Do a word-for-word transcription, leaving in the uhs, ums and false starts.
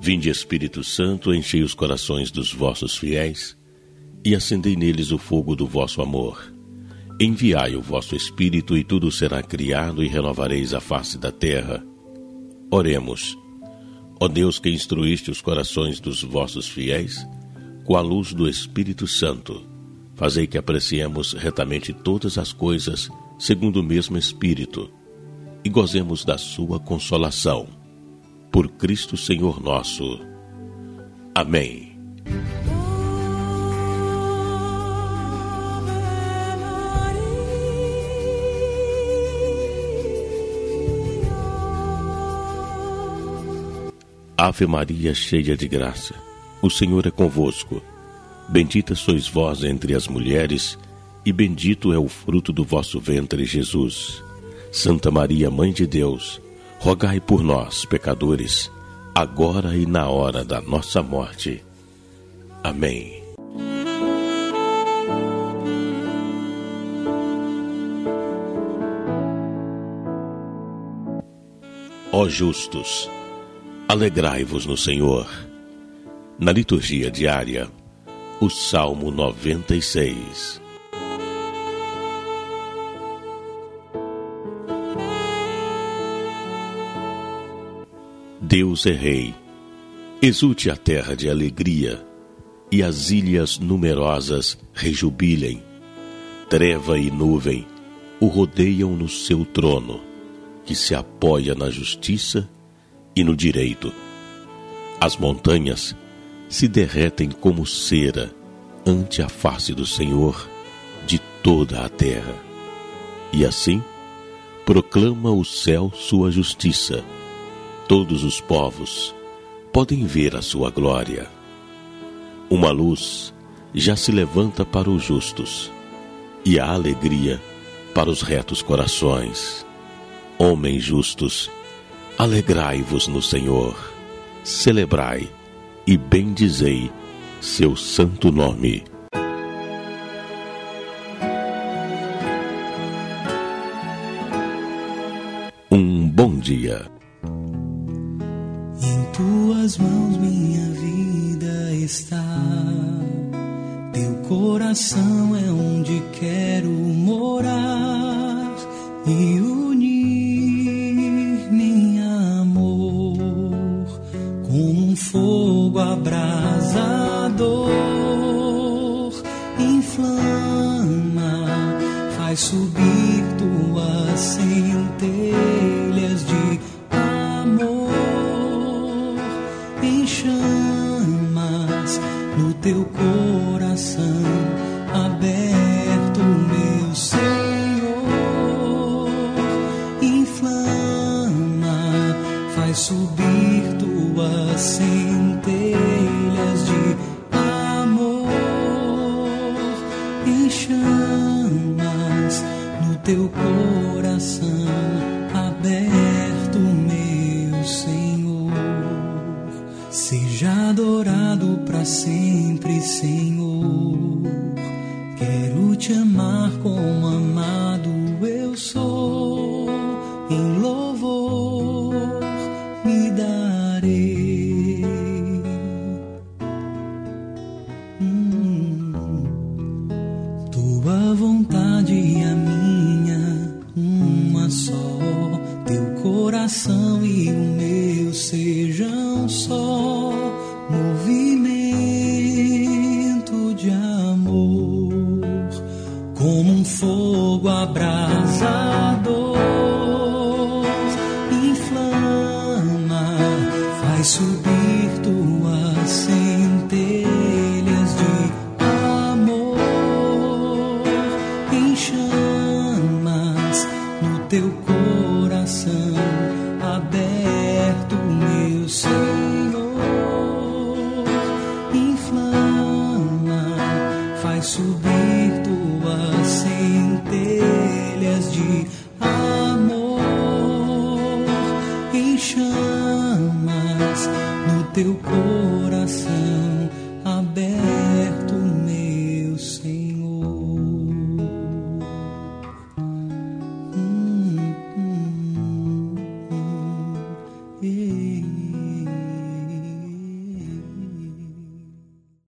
Vinde, Espírito Santo, enchei os corações dos vossos fiéis e acendei neles o fogo do vosso amor. Enviai o vosso Espírito e tudo será criado e renovareis a face da terra. Oremos. Ó Deus, que instruíste os corações dos vossos fiéis com a luz do Espírito Santo, fazei que apreciemos retamente todas as coisas segundo o mesmo Espírito e gozemos da sua consolação. Por Cristo Senhor nosso. Amém. Ave Maria, cheia de graça, o Senhor é convosco. Bendita sois vós entre as mulheres, e bendito é o fruto do vosso ventre, Jesus. Santa Maria, Mãe de Deus, rogai por nós, pecadores, agora e na hora da nossa morte. Amém. Ó justos, alegrai-vos no Senhor. Na liturgia diária, o Salmo noventa e seis. Deus é Rei. Exulte a terra de alegria, e as ilhas numerosas rejubilem. Treva e nuvem o rodeiam no seu trono, que se apoia na justiça e no direito. As montanhas se derretem como cera ante a face do Senhor de toda a terra. E assim proclama o céu sua justiça. Todos os povos podem ver a sua glória. Uma luz já se levanta para os justos, e a alegria para os retos corações. Homens justos, alegrai-vos no Senhor, celebrai e bendizei seu santo nome. Um bom dia. Em tuas mãos minha vida está, teu coração é onde quero morar e unir-me em amor, como um fogo abrasador, inflama, faz subir tuas centelhas de amor, em chamas no teu coração aberto, meu Senhor, inflama, faz subir tuas centelhas de amor, em chamas no teu coração aberto, meu Senhor. Seja adorado para sempre, Senhor. Quero te amar como amado eu sou. Em louvor me darei. Hum, tua vontade e a minha, uma só. Teu coração e o meu sejam só. Movimento de amor, como um fogo abrasador, inflama, faz subir tuas centelhas de amor, em chamas no teu coração aberto, meu Senhor, inflama, faz subir tuas centelhas de amor, em chamas no teu coração aberto, meu Senhor. Hum, hum, hum, yeah.